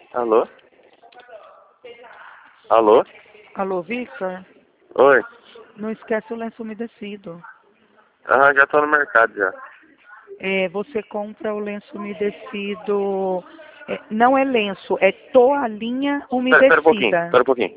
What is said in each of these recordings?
Alô? Alô? Alô, Victor? Oi. Não esquece o lenço umedecido. Ah, já tô no mercado já. Você compra o lenço umedecido. Não é lenço, é toalhinha Pera um pouquinho, umedecida. pera um pouquinho.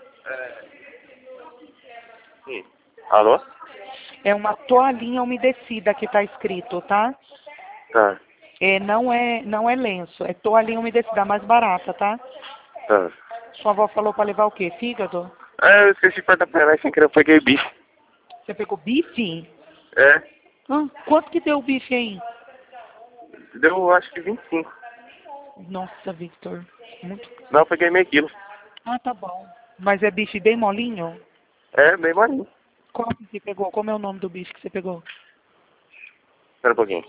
Sim. Alô? É uma toalhinha umedecida que está escrito, tá? Tá, Não é lenço, é toalhinha umedecida, a mais barata, tá? tá. Sua avó falou para levar o quê? Fígado? Ah, eu esqueci de perguntar pra ela sem querer, eu peguei bife. Você pegou bife? É, Quanto que deu o bife aí? deu acho que 25. Nossa, Victor. Muito. Não, eu peguei meio quilo. Ah, tá bom. Mas é bife bem molinho? É, bem molinho. Qual que você pegou? Como é o nome do bife que você pegou? Pera um pouquinho.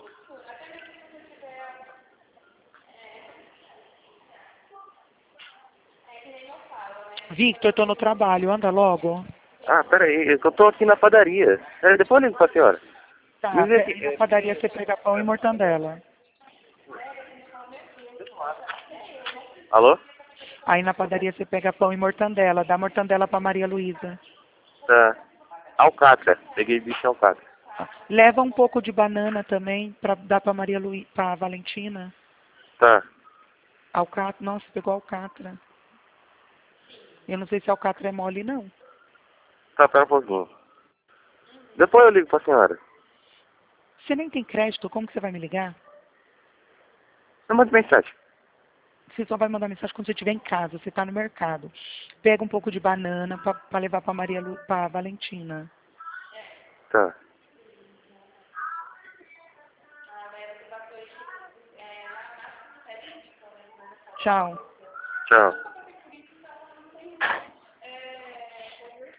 Victor, tô no trabalho, anda logo. Ah, pera aí, eu tô aqui na padaria. Depois eu ligo pra senhora. Me Tá, diz aqui. aí na padaria você pega pão e mortandela. Alô? Aí na padaria você pega pão e mortandela. Dá mortandela pra Maria Luísa. Tá. Alcatra. Peguei bife alcatra. Leva um pouco de banana também pra dar pra Maria Luísa, pra Valentina. Tá. Alcatra, nossa, pegou alcatra. Eu não sei se alcatra é mole, não. Tá, pera um pouquinho. Depois eu ligo pra senhora. Você nem tem crédito, como que você vai me ligar? Não manda mensagem. Você só vai mandar mensagem quando você estiver em casa, você está no mercado. Pega um pouco de banana para levar para para Valentina. Tá. Tchau. Tchau.